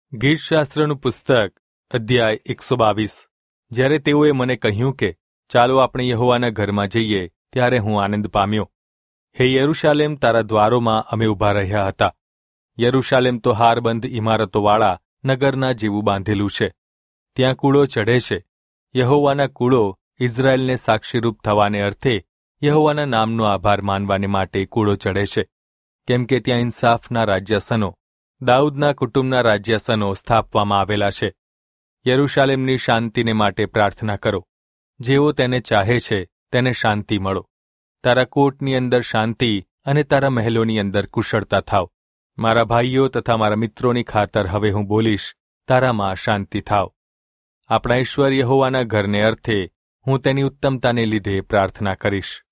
ગીતશાસ્ત્રનું પુસ્તક અધ્યાય 122। જ્યારે તેઓએ મને કહ્યું કે ચાલો આપણે યહોવાના ઘરમાં જઈએ, ત્યારે હું આનંદ પામ્યો। હે યરૂશાલેમ, તારા દ્વારોમાં અમે ઊભા રહ્યા હતા। યરૂશાલેમ તો હારબંધ ઇમારતોવાળા નગરના જેવું બાંધેલું છે, ત્યાં કૂળો ચઢે છે। યહોવાના કૂળો ઇઝરાયેલને સાક્ષીરૂપ થવાને અર્થે યહોવાના નામનો આભાર માનવાને માટે કૂળો ચઢે છે, કેમ કે ત્યાં ઇન્સાફના રાજ્યાસનો, દાઉદના કુટુંબના રાજ્યાસનો સ્થાપવામાં આવેલા છે। યરૂશાલેમની શાંતિને માટે પ્રાર્થના કરો। જેઓ તેને ચાહે છે તેને શાંતિ મળો। તારા કોટની અંદર શાંતિ અને તારા મહેલોની અંદર કુશળતા થાવ। મારા ભાઈઓ તથા મારા મિત્રોની ખાતર હવે હું બોલીશ, તારામાં શાંતિ થાવ। આપણા ઈશ્વર યહોવાના ઘરને અર્થે હું તેની ઉત્તમતાને લીધે પ્રાર્થના કરીશ।